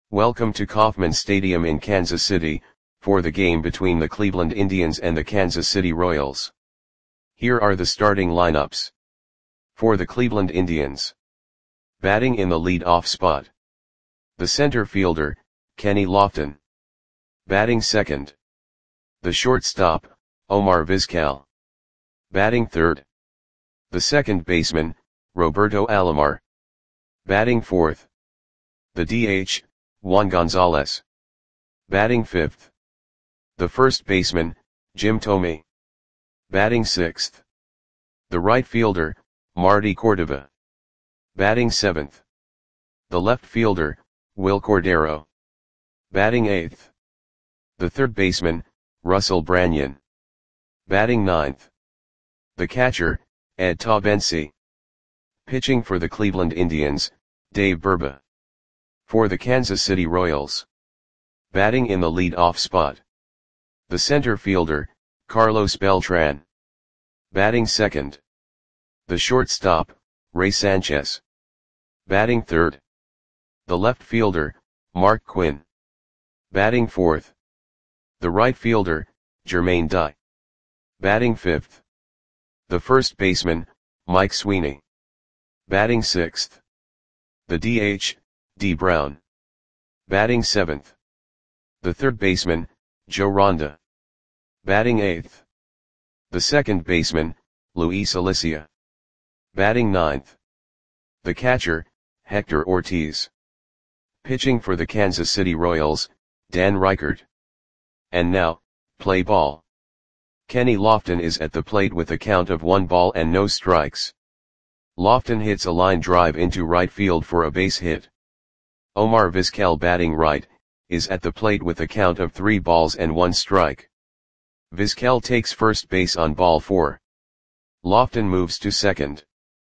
Welcome to Kauffman Stadium in Kansas City, for the game between the Cleveland Indians and the Kansas City Royals. Here are the starting lineups. For the Cleveland Indians. Batting in the lead-off spot. The center fielder, Kenny Lofton. Batting second. The shortstop, Omar Vizquel. Batting third. The second baseman, Roberto Alomar. Batting fourth. The DH, Juan Gonzalez. Batting fifth. The first baseman, Jim Thome. Batting sixth. The right fielder, Marty Cordova. Batting seventh. The left fielder, Wil Cordero. Batting eighth. The third baseman, Russell Branyan. Batting ninth. The catcher, Ed Taubensee. Pitching for the Cleveland Indians, Dave Burba. For the Kansas City Royals. Batting in the lead-off spot. The center fielder, Carlos Beltran. Batting second. The shortstop, Ray Sanchez. Batting third. The left fielder, Mark Quinn. Batting fourth. The right fielder, Jermaine Dye. Batting fifth. The first baseman, Mike Sweeney. Batting sixth. The DH, Dee Brown. Batting seventh. The third baseman, Joe Ronda. Batting eighth. The second baseman, Luis Alicia. Batting ninth. The catcher, Hector Ortiz. Pitching for the Kansas City Royals, Dan Reichert. And now, play ball. Kenny Lofton is at the plate with a count of 1 ball and no strikes. Lofton hits a line drive into right field for a base hit. Omar Vizquel, batting right, is at the plate with a count of 3 balls and 1 strike. Vizquel takes first base on ball 4. Lofton moves to second.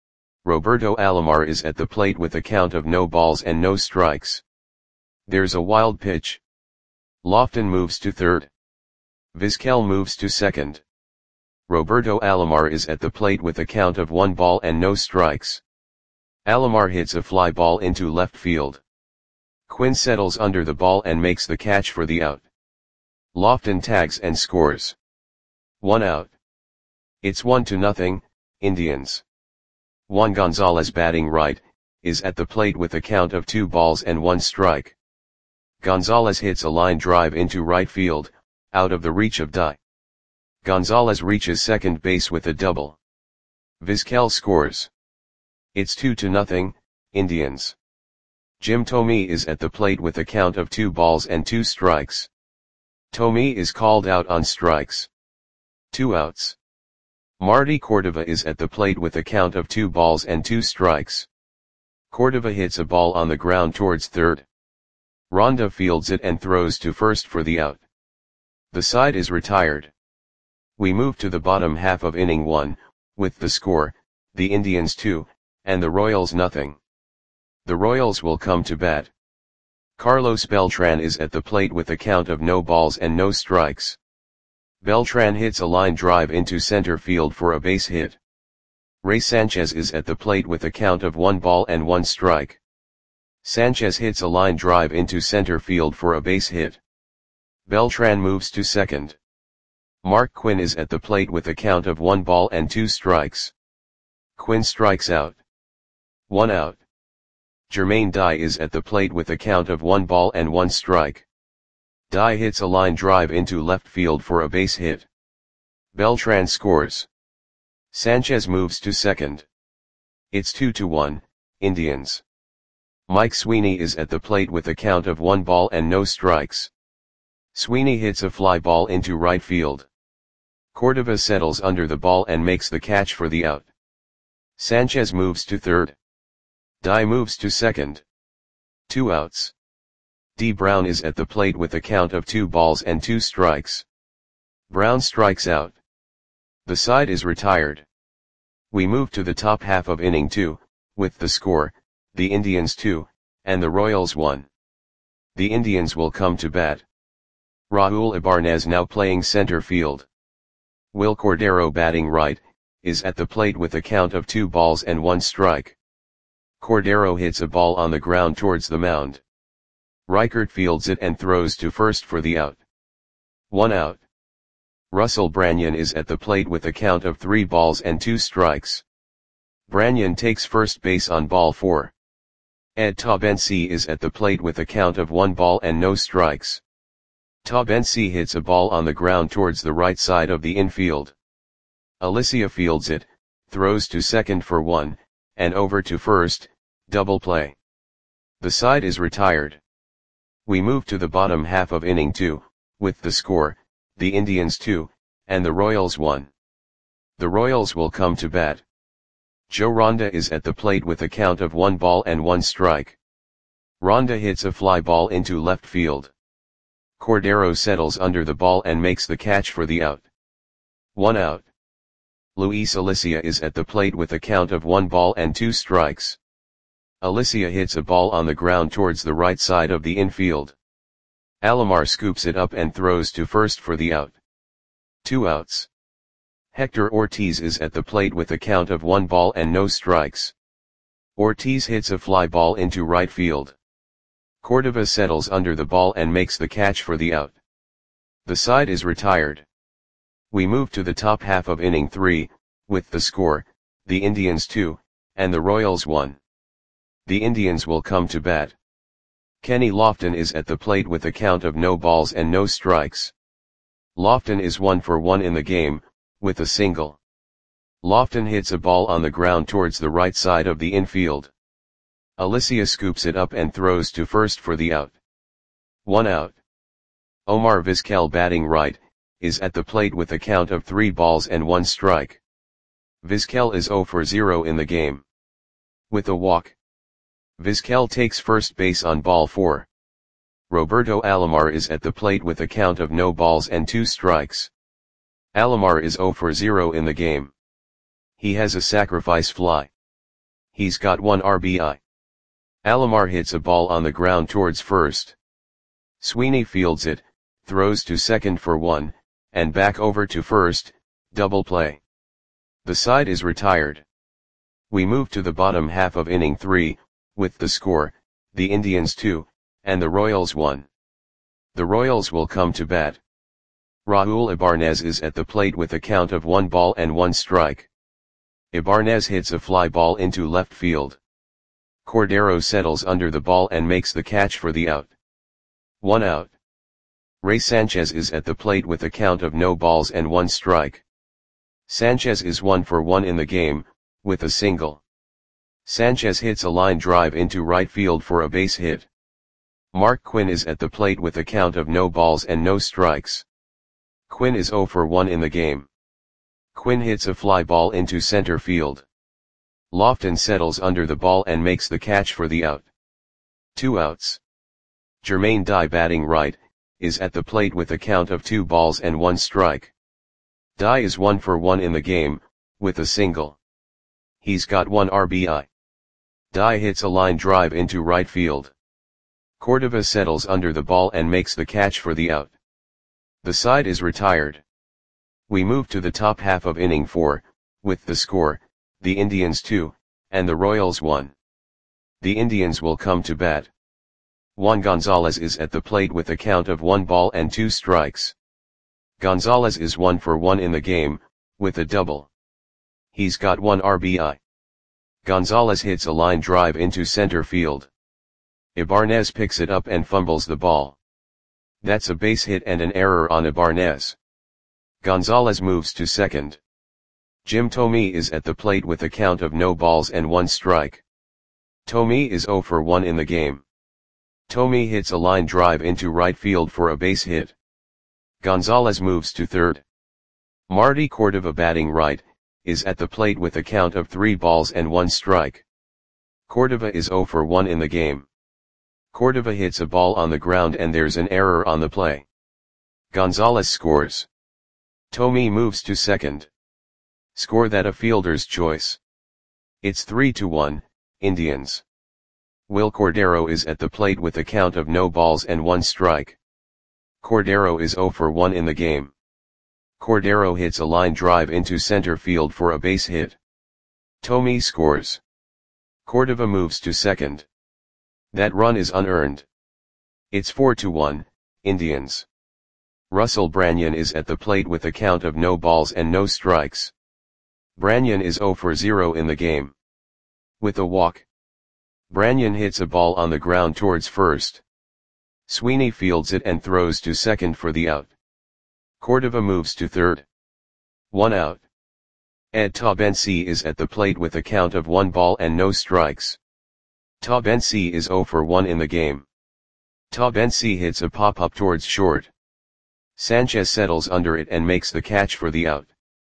Roberto Alomar is at the plate with a count of no balls and no strikes. There's a wild pitch. Lofton moves to third. Vizquel moves to second. Roberto Alomar is at the plate with a count of 1 ball and no strikes. Alomar hits a fly ball into left field. Quinn settles under the ball and makes the catch for the out. Lofton tags and scores. 1 out. It's 1-0, Indians. Juan Gonzalez, batting right, is at the plate with a count of 2 balls and 1 strike. Gonzalez hits a line drive into right field, out of the reach of Dye. Gonzalez reaches second base with a double. Vizquel scores. It's 2-0, Indians. Jim Thome is at the plate with a count of 2 balls and 2 strikes. Thome is called out on strikes. 2 outs. Marty Cordova is at the plate with a count of 2 balls and 2 strikes. Cordova hits a ball on the ground towards third. Ronda fields it and throws to first for the out. The side is retired. We move to the bottom half of inning 1, with the score, the Indians 2, and the Royals nothing. The Royals will come to bat. Carlos Beltran is at the plate with a count of no balls and no strikes. Beltran hits a line drive into center field for a base hit. Ray Sanchez is at the plate with a count of 1 ball and 1 strike. Sanchez hits a line drive into center field for a base hit. Beltran moves to second. Mark Quinn is at the plate with a count of 1 ball and 2 strikes. Quinn strikes out. 1 out. Jermaine Dye is at the plate with a count of 1 ball and 1 strike. Dye hits a line drive into left field for a base hit. Beltran scores. Sanchez moves to second. It's 2-1, Indians. Mike Sweeney is at the plate with a count of 1 ball and no strikes. Sweeney hits a fly ball into right field. Cordova settles under the ball and makes the catch for the out. Sanchez moves to third. Dye moves to second. 2 outs. Dee Brown is at the plate with a count of 2 balls and 2 strikes. Brown strikes out. The side is retired. We move to the top half of inning 2, with the score, the Indians 2, and the Royals 1. The Indians will come to bat. Raul Ibanez now playing center field. Wil Cordero, batting right, is at the plate with a count of 2 balls and 1 strike. Cordero hits a ball on the ground towards the mound. Reichert fields it and throws to first for the out. 1 out. Russell Branyan is at the plate with a count of 3 balls and 2 strikes. Branyan takes first base on ball 4. Ed Taubensi is at the plate with a count of 1 ball and no strikes. Taubensi hits a ball on the ground towards the right side of the infield. Alicia fields it, throws to second for 1, and over to first, double play. The side is retired. We move to the bottom half of inning 2, with the score, the Indians 2, and the Royals 1. The Royals will come to bat. Joe Ronda is at the plate with a count of 1 ball and 1 strike. Ronda hits a fly ball into left field. Cordero settles under the ball and makes the catch for the out. 1 out. Luis Alicia is at the plate with a count of 1 ball and 2 strikes. Alicia hits a ball on the ground towards the right side of the infield. Alomar scoops it up and throws to first for the out. 2 outs. Hector Ortiz is at the plate with a count of 1 ball and no strikes. Ortiz hits a fly ball into right field. Cordova settles under the ball and makes the catch for the out. The side is retired. We move to the top half of inning 3, with the score, the Indians 2, and the Royals 1. The Indians will come to bat. Kenny Lofton is at the plate with a count of no balls and no strikes. Lofton is 1 for 1 in the game, with a single. Lofton hits a ball on the ground towards the right side of the infield. Alicia scoops it up and throws to first for the out. 1 out. Omar Vizquel, batting right, is at the plate with a count of 3 balls and 1 strike. Vizquel is 0 for 0 in the game. With a walk. Vizquel takes first base on ball 4. Roberto Alomar is at the plate with a count of no balls and 2 strikes. Alomar is 0 for 0 in the game. He has a sacrifice fly. He's got 1 RBI. Alomar hits a ball on the ground towards first. Sweeney fields it, throws to second for 1, and back over to first, double play. The side is retired. We move to the bottom half of inning 3, with the score, the Indians 2, and the Royals 1. The Royals will come to bat. Raul Ibarnez is at the plate with a count of 1 ball and 1 strike. Ibarnez hits a fly ball into left field. Cordero settles under the ball and makes the catch for the out. 1 out. Ray Sanchez is at the plate with a count of no balls and 1 strike. Sanchez is 1 for 1 in the game, with a single. Sanchez hits a line drive into right field for a base hit. Mark Quinn is at the plate with a count of no balls and no strikes. Quinn is 0 for 1 in the game. Quinn hits a fly ball into center field. Lofton settles under the ball and makes the catch for the out. 2 outs. Jermaine Dye, batting right, is at the plate with a count of 2 balls and 1 strike. Dye is 1 for 1 in the game, with a single. He's got 1 RBI. Dye hits a line drive into right field. Cordova settles under the ball and makes the catch for the out. The side is retired. We move to the top half of inning 4, with the score, the Indians 2, and the Royals 1. The Indians will come to bat. Juan Gonzalez is at the plate with a count of 1 ball and 2 strikes. Gonzalez is 1 for 1 in the game, with a double. He's got 1 RBI. Gonzalez hits a line drive into center field. Ibarnez picks it up and fumbles the ball. That's a base hit and an error on Ibarnez. Gonzalez moves to second. Jim Thome is at the plate with a count of no balls and 1 strike. Thome is 0 for 1 in the game. Thome hits a line drive into right field for a base hit. Gonzalez moves to third. Marty Cordova, batting right, is at the plate with a count of 3 balls and 1 strike. Cordova is 0 for 1 in the game. Cordova hits a ball on the ground and there's an error on the play. Gonzalez scores. Thome moves to second. Score that a fielder's choice. It's 3-1, Indians. Will Cordero is at the plate with a count of no balls and 1 strike. Cordero is 0 for 1 in the game. Cordero hits a line drive into center field for a base hit. Thome scores. Cordova moves to second. That run is unearned. It's 4-1, Indians. Russell Branyan is at the plate with a count of no balls and no strikes. Branyan is 0 for 0 in the game. With a walk. Branyan hits a ball on the ground towards first. Sweeney fields it and throws to second for the out. Cordova moves to third. 1 out. Ed Taubensee is at the plate with a count of 1 ball and no strikes. Taubensee is 0 for 1 in the game. Taubensee hits a pop-up towards short. Sanchez settles under it and makes the catch for the out.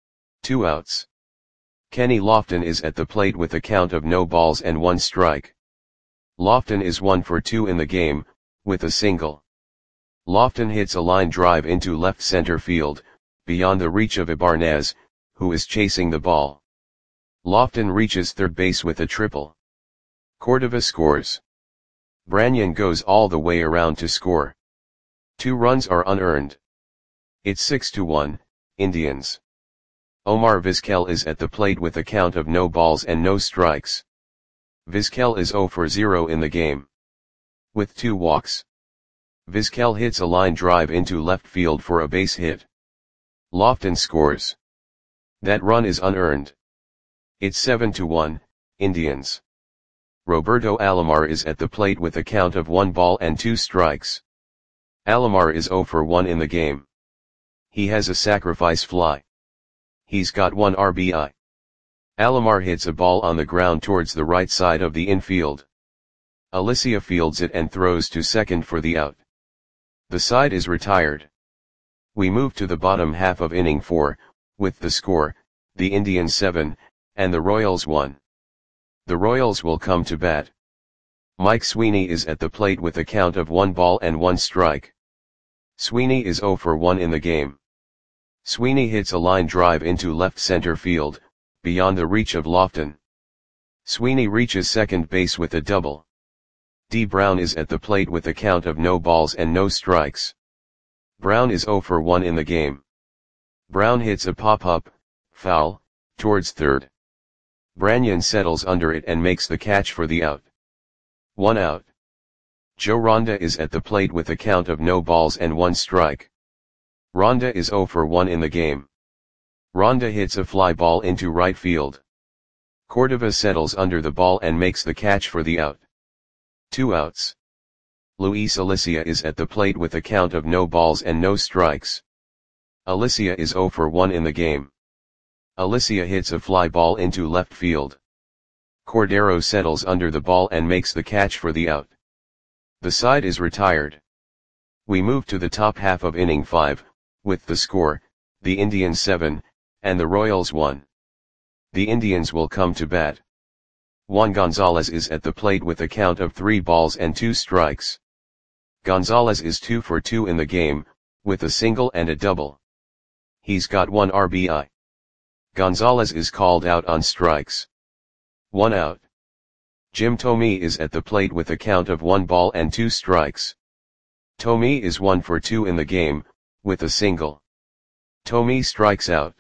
2 outs. Kenny Lofton is at the plate with a count of no balls and 1 strike. Lofton is 1 for 2 in the game, with a single. Lofton hits a line drive into left center field, beyond the reach of Ibanez, who is chasing the ball. Lofton reaches third base with a triple. Cordova scores. Branyan goes all the way around to score. 2 runs are unearned. It's 6-1, Indians. Omar Vizquel is at the plate with a count of no balls and no strikes. Vizquel is 0 for 0 in the game. With 2 walks. Vizquel hits a line drive into left field for a base hit. Lofton scores. That run is unearned. It's 7-1, Indians. Roberto Alomar is at the plate with a count of 1 ball and 2 strikes. Alomar is 0 for 1 in the game. He has a sacrifice fly. He's got 1 RBI. Alomar hits a ball on the ground towards the right side of the infield. Alicia fields it and throws to second for the out. The side is retired. We move to the bottom half of inning 4, with the score, the Indians 7, and the Royals 1. The Royals will come to bat. Mike Sweeney is at the plate with a count of 1 ball and 1 strike. Sweeney is 0 for 1 in the game. Sweeney hits a line drive into left center field, beyond the reach of Lofton. Sweeney reaches second base with a double. D. Brown is at the plate with a count of no balls and no strikes. Brown is 0 for 1 in the game. Brown hits a pop-up, foul, towards third. Branyan settles under it and makes the catch for the out. 1 out. Joe Ronda is at the plate with a count of no balls and 1 strike. Ronda is 0 for 1 in the game. Ronda hits a fly ball into right field. Cordova settles under the ball and makes the catch for the out. 2 outs. Luis Alicia is at the plate with a count of no balls and no strikes. Alicia is 0 for 1 in the game. Alicia hits a fly ball into left field. Cordero settles under the ball and makes the catch for the out. The side is retired. We move to the top half of inning 5, with the score, the Indians 7, and the Royals 1. The Indians will come to bat. Juan Gonzalez is at the plate with a count of 3 balls and 2 strikes. Gonzalez is 2 for 2 in the game, with a single and a double. He's got 1 RBI. Gonzalez is called out on strikes. 1 out. Jim Thome is at the plate with a count of 1 ball and 2 strikes. Thome is 1 for 2 in the game, with a single. Thome strikes out.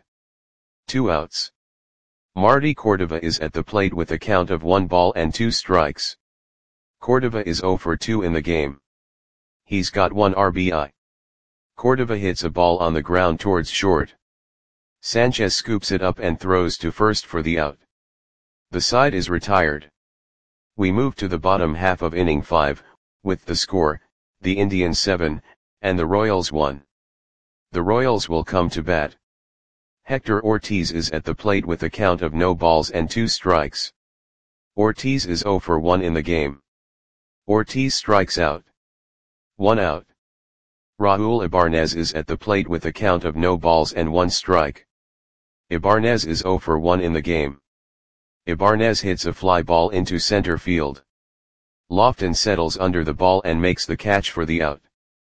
2 outs. Marty Cordova is at the plate with a count of 1 ball and 2 strikes. Cordova is 0 for 2 in the game. He's got 1 RBI. Cordova hits a ball on the ground towards short. Sanchez scoops it up and throws to first for the out. The side is retired. We move to the bottom half of inning 5, with the score, the Indians 7, and the Royals 1. The Royals will come to bat. Hector Ortiz is at the plate with a count of no balls and 2 strikes. Ortiz is 0 for 1 in the game. Ortiz strikes out. 1 out. Raul Ibanez is at the plate with a count of no balls and 1 strike. Ibanez is 0 for 1 in the game. Ibanez hits a fly ball into center field. Lofton settles under the ball and makes the catch for the out.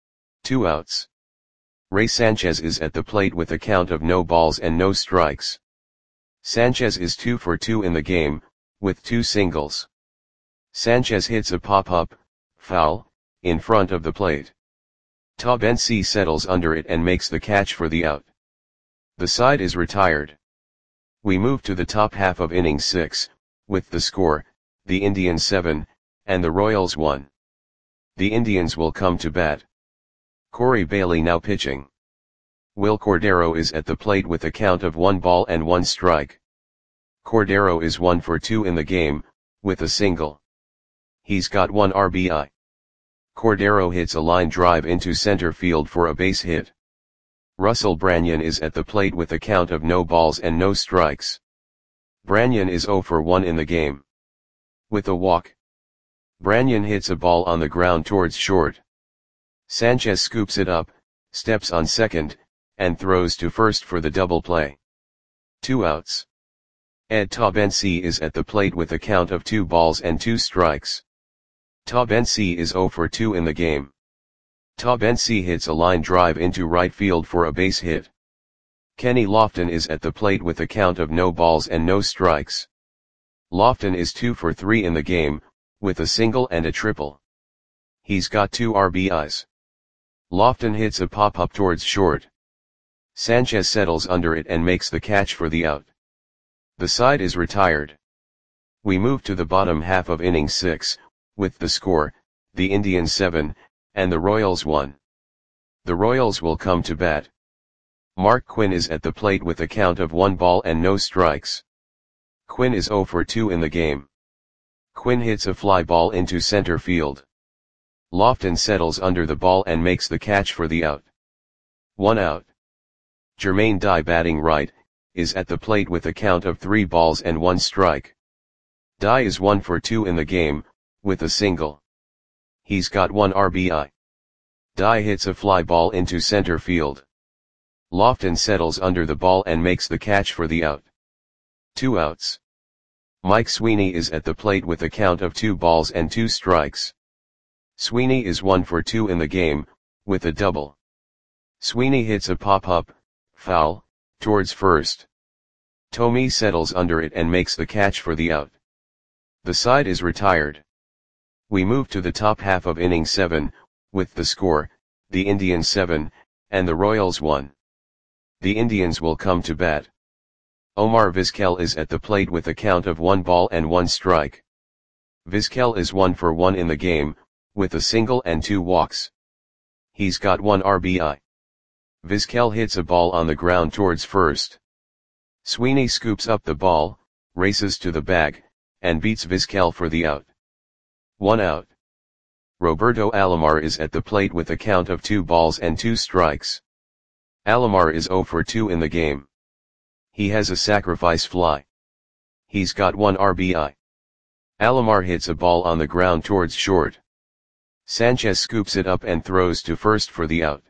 2 outs. Ray Sanchez is at the plate with a count of no balls and no strikes. Sanchez is 2 for 2 in the game, with 2 singles. Sanchez hits a pop-up, foul, in front of the plate. Taubensee settles under it and makes the catch for the out. The side is retired. We move to the top half of inning 6, with the score, the Indians 7, and the Royals 1. The Indians will come to bat. Corey Bailey now pitching. Will Cordero is at the plate with a count of 1 ball and 1 strike. Cordero is 1 for 2 in the game, with a single. He's got 1 RBI. Cordero hits a line drive into center field for a base hit. Russell Branyan is at the plate with a count of no balls and no strikes. Branyan is 0 for 1 in the game. With a walk. Branyan hits a ball on the ground towards short. Sanchez scoops it up, steps on second, and throws to first for the double play. 2 outs. Ed Taubensee is at the plate with a count of 2 balls and 2 strikes. Taubensee is 0 for 2 in the game. Taubensee hits a line drive into right field for a base hit. Kenny Lofton is at the plate with a count of no balls and no strikes. Lofton is 2 for 3 in the game, with a single and a triple. He's got 2 RBIs. Lofton hits a pop-up towards short. Sanchez settles under it and makes the catch for the out. The side is retired. We move to the bottom half of inning 6, with the score, the Indians 7, and the Royals 1. The Royals will come to bat. Mark Quinn is at the plate with a count of 1 ball and no strikes. Quinn is 0 for 2 in the game. Quinn hits a fly ball into center field. Lofton settles under the ball and makes the catch for the out. 1 out. Jermaine Dye, batting right, is at the plate with a count of 3 balls and 1 strike. Dye is 1 for 2 in the game, with a single. He's got 1 RBI. Dye hits a fly ball into center field. Lofton settles under the ball and makes the catch for the out. 2 outs. Mike Sweeney is at the plate with a count of 2 balls and 2 strikes. Sweeney is 1 for 2 in the game, with a double. Sweeney hits a pop-up, foul, towards first. Tomey settles under it and makes the catch for the out. The side is retired. We move to the top half of inning 7, with the score, the Indians 7, and the Royals 1. The Indians will come to bat. Omar Vizquel is at the plate with a count of 1 ball and 1 strike. Vizquel is 1 for 1 in the game, with a single and 2 walks. He's got 1 RBI. Vizquel hits a ball on the ground towards first. Sweeney scoops up the ball, races to the bag, and beats Vizquel for the out. 1 out. Roberto Alomar is at the plate with a count of 2 balls and 2 strikes. Alomar is 0 for 2 in the game. He has a sacrifice fly. He's got 1 RBI. Alomar hits a ball on the ground towards short. Sanchez scoops it up and throws to first for the out.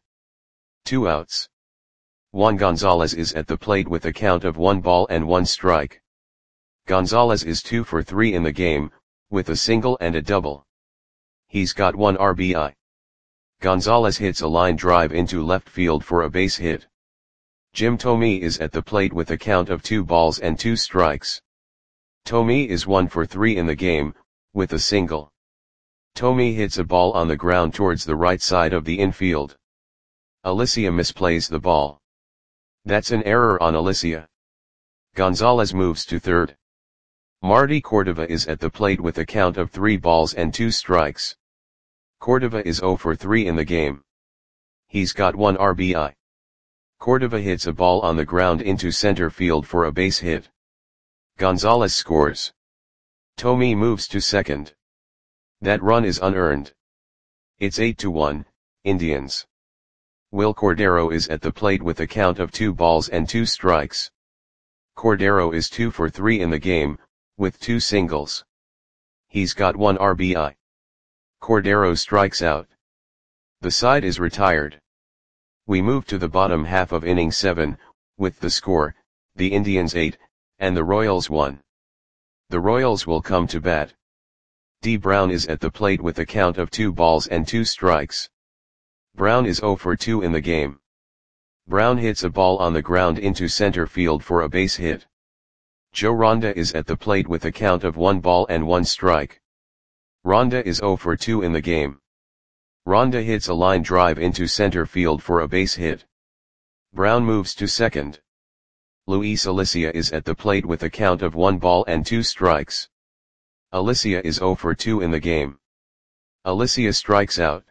2 outs. Juan Gonzalez is at the plate with a count of 1 ball and 1 strike. Gonzalez is 2 for 3 in the game, with a single and a double. He's got 1 RBI. Gonzalez hits a line drive into left field for a base hit. Jim Thome is at the plate with a count of 2 balls and 2 strikes. Thome is 1 for 3 in the game, with a single. Thome hits a ball on the ground towards the right side of the infield. Alicia misplays the ball. That's an error on Alicia. Gonzalez moves to third. Marty Cordova is at the plate with a count of 3 balls and 2 strikes. Cordova is 0 for 3 in the game. He's got 1 RBI. Cordova hits a ball on the ground into center field for a base hit. Gonzalez scores. Thome moves to second. That run is unearned. It's 8-1, Indians. Will Cordero is at the plate with a count of 2 balls and 2 strikes. Cordero is 2 for 3 in the game, with 2 singles. He's got 1 RBI. Cordero strikes out. The side is retired. We move to the bottom half of inning 7, with the score, the Indians 8, and the Royals 1. The Royals will come to bat. D. Brown is at the plate with a count of 2 balls and 2 strikes. Brown is 0 for 2 in the game. Brown hits a ball on the ground into center field for a base hit. Joe Ronda is at the plate with a count of 1 ball and 1 strike. Ronda is 0 for 2 in the game. Ronda hits a line drive into center field for a base hit. Brown moves to second. Luis Alicia is at the plate with a count of 1 ball and 2 strikes. Alicia is 0 for 2 in the game. Alicia strikes out.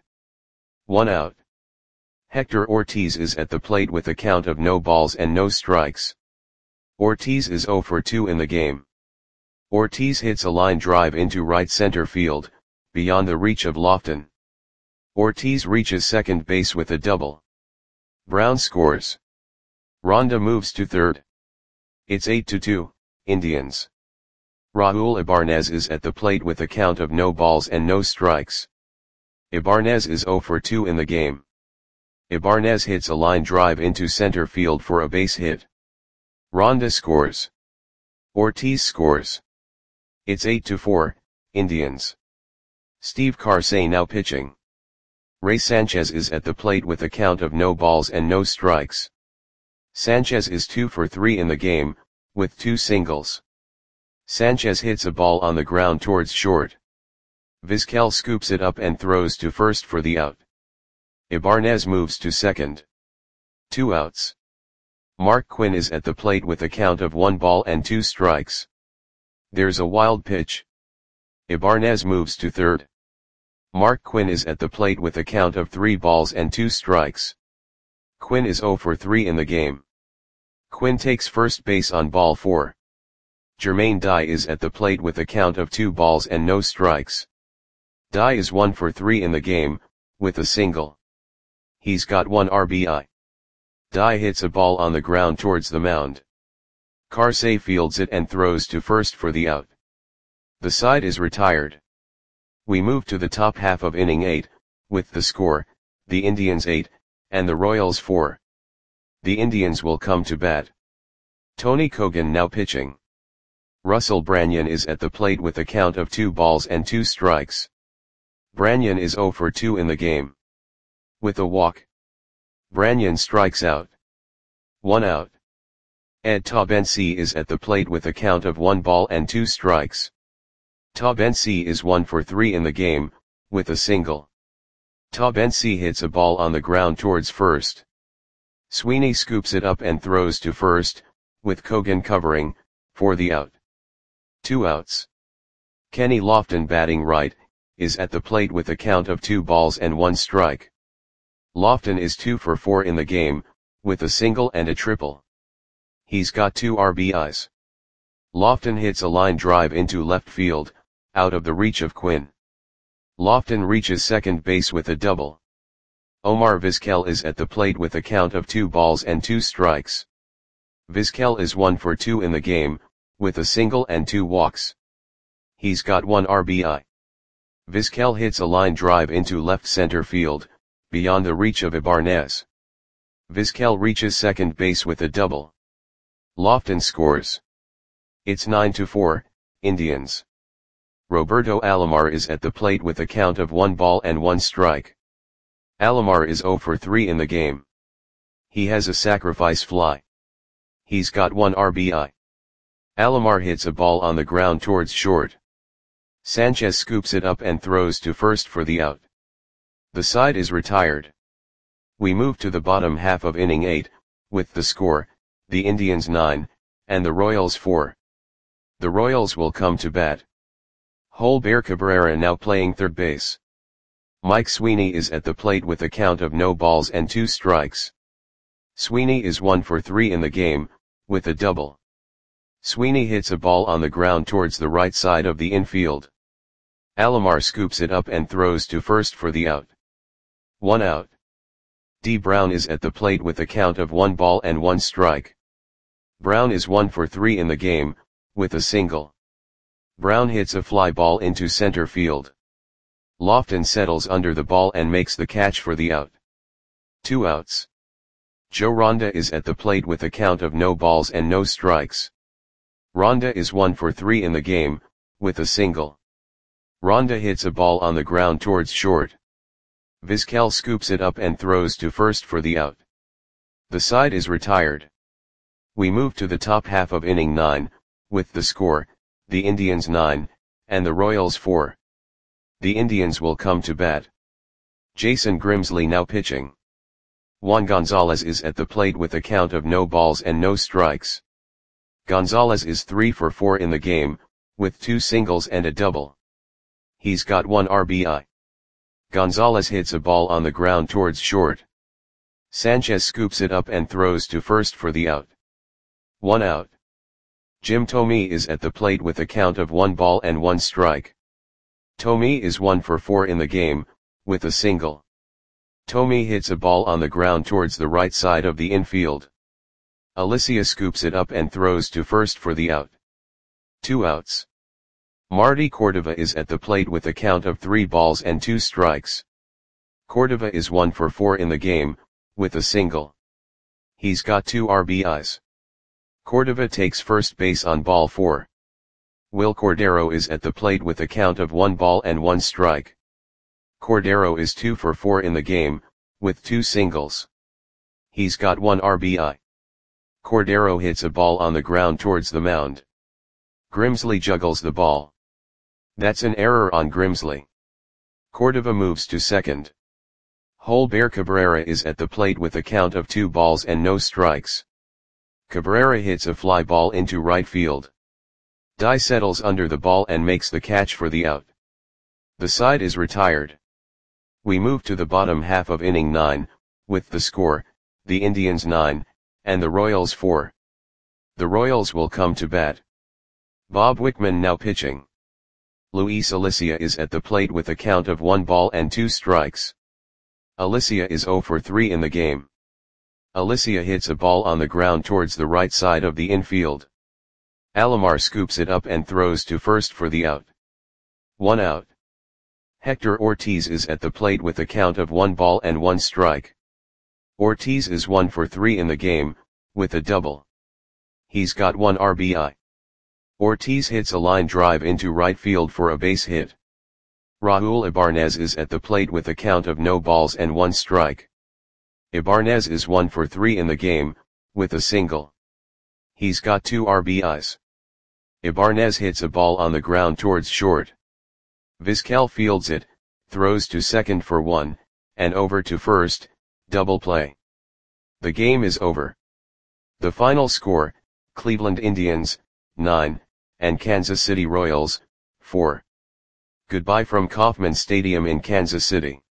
1 out. Hector Ortiz is at the plate with a count of no balls and no strikes. Ortiz is 0 for 2 in the game. Ortiz hits a line drive into right center field, beyond the reach of Lofton. Ortiz reaches second base with a double. Brown scores. Ronda moves to third. It's 8-2, Indians. Raul Ibanez is at the plate with a count of no balls and no strikes. Ibanez is 0 for 2 in the game. Ibanez hits a line drive into center field for a base hit. Ronda scores. Ortiz scores. It's 8-4, Indians. Steve Karsay now pitching. Ray Sanchez is at the plate with a count of no balls and no strikes. Sanchez is 2 for 3 in the game, with 2 singles. Sanchez hits a ball on the ground towards short. Vizquel scoops it up and throws to first for the out. Ibanez moves to second. 2 outs. Mark Quinn is at the plate with a count of 1 ball and 2 strikes. There's a wild pitch. Ibanez moves to third. Mark Quinn is at the plate with a count of 3 balls and 2 strikes. Quinn is 0 for 3 in the game. Quinn takes first base on ball 4. Jermaine Dye is at the plate with a count of 2 balls and no strikes. Dye is 1 for 3 in the game, with a single. He's got 1 RBI. Dye hits a ball on the ground towards the mound. Karsay fields it and throws to first for the out. The side is retired. We move to the top half of inning 8, with the score, the Indians 8, and the Royals 4. The Indians will come to bat. Tony Kogan now pitching. Russell Branyan is at the plate with a count of 2 balls and 2 strikes. Branyan is 0 for 2 in the game. With a walk. Branyan strikes out. 1 out. Ed Taubensee is at the plate with a count of 1 ball and 2 strikes. Taubensee is 1 for 3 in the game, with a single. Taubensee hits a ball on the ground towards first. Sweeney scoops it up and throws to first, with Kogan covering, for the out. 2 outs. Kenny Lofton batting right, is at the plate with a count of 2 balls and 1 strike. Lofton is 2 for 4 in the game, with a single and a triple. He's got 2 RBIs. Lofton hits a line drive into left field, out of the reach of Quinn. Lofton reaches second base with a double. Omar Vizquel is at the plate with a count of 2 balls and 2 strikes. Vizquel is 1 for 2 in the game, with a single and 2 walks. He's got 1 RBI. Vizquel hits a line drive into left center field, beyond the reach of Ibanez. Vizquel reaches second base with a double. Lofton scores. It's 9-4, Indians. Roberto Alomar is at the plate with a count of 1 ball and 1 strike. Alomar is 0 for 3 in the game. He has a sacrifice fly. He's got 1 RBI. Alomar hits a ball on the ground towards short. Sanchez scoops it up and throws to first for the out. The side is retired. We move to the bottom half of inning 8, with the score, the Indians 9, and the Royals 4. The Royals will come to bat. Holber Cabrera now playing third base. Mike Sweeney is at the plate with a count of no balls and 2 strikes. Sweeney is 1 for 3 in the game, with a double. Sweeney hits a ball on the ground towards the right side of the infield. Alomar scoops it up and throws to first for the out. 1 out. D. Brown is at the plate with a count of 1 ball and 1 strike. Brown is 1 for 3 in the game, with a single. Brown hits a fly ball into center field. Lofton settles under the ball and makes the catch for the out. 2 outs. Joe Ronda is at the plate with a count of no balls and no strikes. Ronda is 1 for 3 in the game, with a single. Ronda hits a ball on the ground towards short. Vizquel scoops it up and throws to first for the out. The side is retired. We move to the top half of inning 9, with the score, the Indians 9, and the Royals 4. The Indians will come to bat. Jason Grimsley now pitching. Juan Gonzalez is at the plate with a count of no balls and no strikes. Gonzalez is 3 for 4 in the game, with 2 singles and a double. He's got 1 RBI. Gonzalez hits a ball on the ground towards short. Sanchez scoops it up and throws to first for the out. 1 out. Jim Thome is at the plate with a count of 1 ball and 1 strike. Thome is 1 for 4 in the game, with a single. Thome hits a ball on the ground towards the right side of the infield. Alicia scoops it up and throws to first for the out. 2 outs. Marty Cordova is at the plate with a count of 3 balls and 2 strikes. Cordova is 1 for 4 in the game, with a single. He's got 2 RBIs. Cordova takes first base on ball 4. Will Cordero is at the plate with a count of 1 ball and 1 strike. Cordero is 2 for 4 in the game, with 2 singles. He's got 1 RBI. Cordero hits a ball on the ground towards the mound. Grimsley juggles the ball. That's an error on Grimsley. Cordova moves to second. Holber Cabrera is at the plate with a count of 2 balls and no strikes. Cabrera hits a fly ball into right field. Dye settles under the ball and makes the catch for the out. The side is retired. We move to the bottom half of inning 9, with the score, the Indians 9, and the Royals 4. The Royals will come to bat. Bob Wickman now pitching. Luis Alicia is at the plate with a count of 1 ball and 2 strikes. Alicia is 0 for 3 in the game. Alicia hits a ball on the ground towards the right side of the infield. Alomar scoops it up and throws to first for the out. 1 out. Hector Ortiz is at the plate with a count of 1 ball and 1 strike. Ortiz is 1 for 3 in the game, with a double. He's got 1 RBI. Ortiz hits a line drive into right field for a base hit. Raul Ibanez is at the plate with a count of no balls and 1 strike. Ibanez is 1 for 3 in the game, with a single. He's got 2 RBIs. Ibanez hits a ball on the ground towards short. Vizquel fields it, throws to second for 1, and over to first, double play. The game is over. The final score, Cleveland Indians, 9, and Kansas City Royals, 4. Goodbye from Kauffman Stadium in Kansas City.